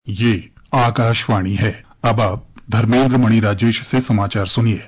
ये आकाशवाणी है। अब आप धर्मेंद्र मणि राजेश से समाचार सुनिए।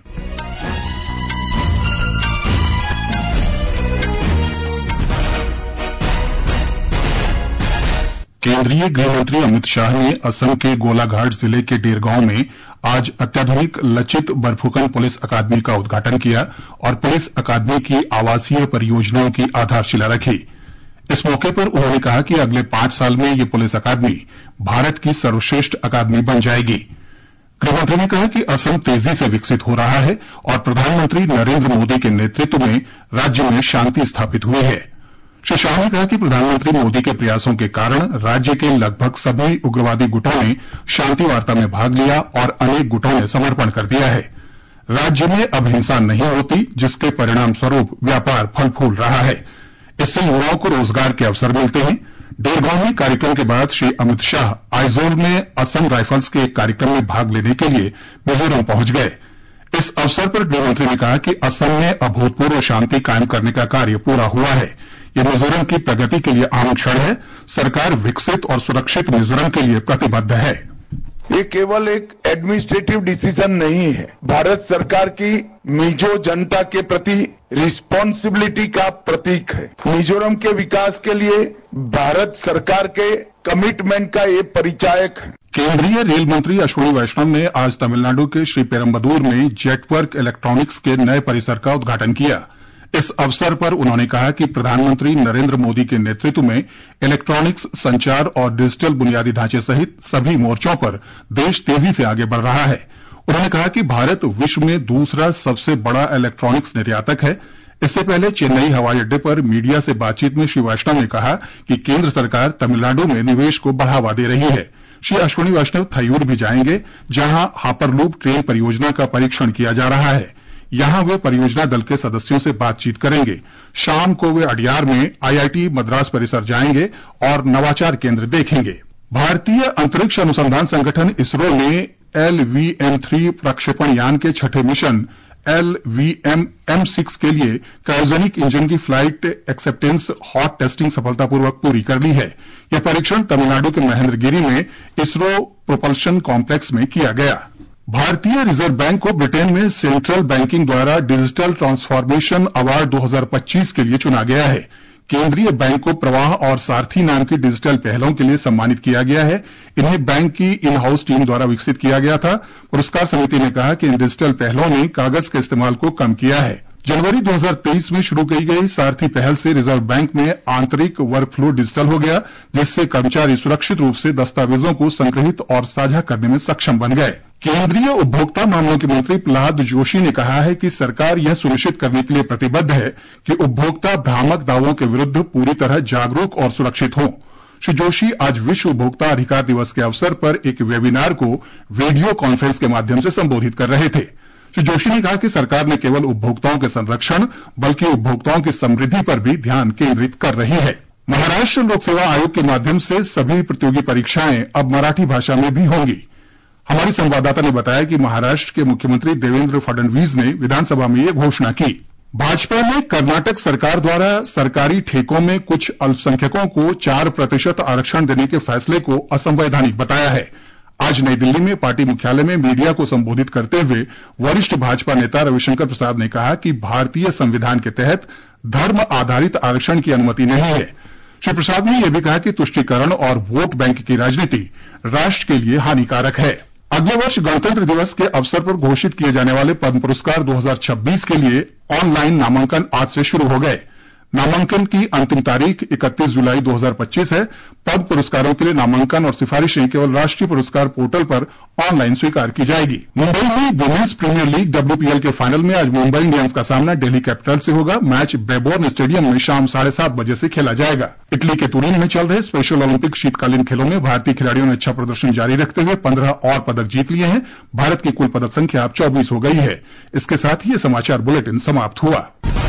केंद्रीय गृह मंत्री अमित शाह ने असम के गोलाघाट जिले के डेरगांव में आज अत्याधुनिक लचित बरफुकन पुलिस अकादमी का उद्घाटन किया और पुलिस अकादमी की आवासीय परियोजनाओं की आधारशिला रखी। इस मौके पर उन्होंने कहा कि अगले 5 साल में ये पुलिस अकादमी भारत की सर्वश्रेष्ठ अकादमी बन जाएगी। गृहमंत्री ने कहा कि असम तेजी से विकसित हो रहा है और प्रधानमंत्री नरेंद्र मोदी के नेतृत्व में राज्य में शांति स्थापित हुई है। श्री शाह ने कहा कि प्रधानमंत्री मोदी के प्रयासों के कारण राज्य के लगभग सभी उग्रवादी गुटों ने शांति वार्ता में भाग लिया और अनेक गुटों ने समर्पण कर दिया है। राज्य में अब हिंसा नहीं होती, जिसके परिणाम स्वरूप व्यापार फल फूल रहा है। इससे युवाओं को रोजगार के अवसर मिलते हैं। डेरगांव में कार्यक्रम के बाद श्री अमित शाह आइजोल में असम राइफल्स के एक कार्यक्रम में भाग लेने के लिए मिजोरम पहुंच गए। इस अवसर पर गृहमंत्री ने कहा कि असम में अभूतपूर्व शांति कायम करने का कार्य पूरा हुआ है। यह मिजोरम की प्रगति के लिए अहम क्षण है। सरकार विकसित और सुरक्षित मिजोरम के लिए प्रतिबद्ध है। ये केवल एक एडमिनिस्ट्रेटिव डिसीजन नहीं है, भारत सरकार की मिजो जनता के प्रति रिस्पॉन्सिबिलिटी का प्रतीक है। मिजोरम के विकास के लिए भारत सरकार के कमिटमेंट का ये परिचायक है। केंद्रीय रेल मंत्री अश्विनी वैष्णव ने आज तमिलनाडु के श्रीपेरम्बदूर में जेटवर्क इलेक्ट्रॉनिक्स के नए परिसर का उद्घाटन किया। इस अवसर पर उन्होंने कहा कि प्रधानमंत्री नरेंद्र मोदी के नेतृत्व में इलेक्ट्रॉनिक्स, संचार और डिजिटल बुनियादी ढांचे सहित सभी मोर्चों पर देश तेजी से आगे बढ़ रहा है। उन्होंने कहा कि भारत विश्व में दूसरा सबसे बड़ा इलेक्ट्रॉनिक्स निर्यातक है। इससे पहले चेन्नई हवाई अड्डे पर मीडिया से बातचीत में श्री वैष्णव ने कहा कि केंद्र सरकार तमिलनाडु में निवेश को बढ़ावा दे रही है। श्री अश्विनी वैष्णव थयूर भी जाएंगे, जहां हापरलूप ट्रेन परियोजना का परीक्षण किया जा रहा है। यहां वे परियोजना दल के सदस्यों से बातचीत करेंगे। शाम को वे अडियार में आईआईटी मद्रास परिसर जाएंगे और नवाचार केंद्र देखेंगे। भारतीय अंतरिक्ष अनुसंधान संगठन इसरो ने LVM-3 प्रक्षेपण यान के छठे मिशन LVM-M6 के लिए क्रायोजेनिक इंजन की फ्लाइट एक्सेप्टेंस हॉट टेस्टिंग सफलतापूर्वक पूरी कर ली है। यह परीक्षण तमिलनाडु के महेंद्रगिरी में इसरो प्रोपल्शन कॉम्प्लेक्स में किया गया। भारतीय रिजर्व बैंक को ब्रिटेन में सेंट्रल बैंकिंग द्वारा डिजिटल ट्रांसफॉर्मेशन अवार्ड 2025 के लिए चुना गया है। केंद्रीय बैंक को प्रवाह और सारथी नाम की डिजिटल पहलों के लिए सम्मानित किया गया है। इन्हें बैंक की इन हाउस टीम द्वारा विकसित किया गया था। पुरस्कार समिति ने कहा कि इन डिजिटल पहलों ने कागज के इस्तेमाल को कम किया है। जनवरी 2023 में शुरू की गई सारथी पहल से रिजर्व बैंक में आंतरिक वर्कफ्लो डिजिटल हो गया, जिससे कर्मचारी सुरक्षित रूप से दस्तावेजों को संग्रहित और साझा करने में सक्षम बन गए। केंद्रीय उपभोक्ता मामलों के मंत्री प्रहलाद जोशी ने कहा है कि सरकार यह सुनिश्चित करने के लिए प्रतिबद्ध है कि उपभोक्ता भ्रामक दावों के विरुद्ध पूरी तरह जागरूक और सुरक्षित हों। श्री जोशी आज विश्व उपभोक्ता अधिकार दिवस के अवसर पर एक वेबिनार को वीडियो कॉन्फ्रेंस के माध्यम से संबोधित कर रहे थे। श्री जोशी ने कहा कि सरकार न केवल उपभोक्ताओं के संरक्षण बल्कि उपभोक्ताओं की समृद्धि पर भी ध्यान केंद्रित कर रही है। महाराष्ट्र लोक सेवा आयोग के माध्यम से सभी प्रतियोगी परीक्षाएं अब मराठी भाषा में भी होंगी। हमारी संवाददाता ने बताया कि महाराष्ट्र के मुख्यमंत्री देवेंद्र फडणवीस ने विधानसभा में यह घोषणा की। भाजपा ने कर्नाटक सरकार द्वारा सरकारी ठेकों में कुछ अल्पसंख्यकों को 4% आरक्षण देने के फैसले को असंवैधानिक बताया है। आज नई दिल्ली में पार्टी मुख्यालय में मीडिया को संबोधित करते हुए वरिष्ठ भाजपा नेता रविशंकर प्रसाद ने कहा कि भारतीय संविधान के तहत धर्म आधारित आरक्षण की अनुमति नहीं है। श्री प्रसाद ने यह भी कहा कि तुष्टीकरण और वोट बैंक की राजनीति राष्ट्र के लिए हानिकारक है। अगले वर्ष गणतंत्र दिवस के अवसर पर घोषित किए जाने वाले पद्म पुरस्कार 2026 के लिए ऑनलाइन नामांकन आज से शुरू हो गए। नामांकन की अंतिम तारीख 31 जुलाई 2025 है। पद्म पुरस्कारों के लिए नामांकन और सिफारिशें केवल राष्ट्रीय पुरस्कार पोर्टल पर ऑनलाइन स्वीकार की जाएगी। मुंबई में विमेंस प्रीमियर लीग WPL के फाइनल में आज मुंबई इंडियंस का सामना दिल्ली कैपिटल से होगा। मैच ब्रेबोर्न स्टेडियम में शाम 7:30 बजे से खेला जाएगा। इटली के तुरीन में चल रहे स्पेशल ओलंपिक शीतकालीन खेलों में भारतीय खिलाड़ियों ने अच्छा प्रदर्शन जारी रखते हुए 15 और पदक जीत लिए हैं। भारत की कुल पदक संख्या अब 24 हो गई है। इसके साथ ही ये समाचार बुलेटिन समाप्त हुआ।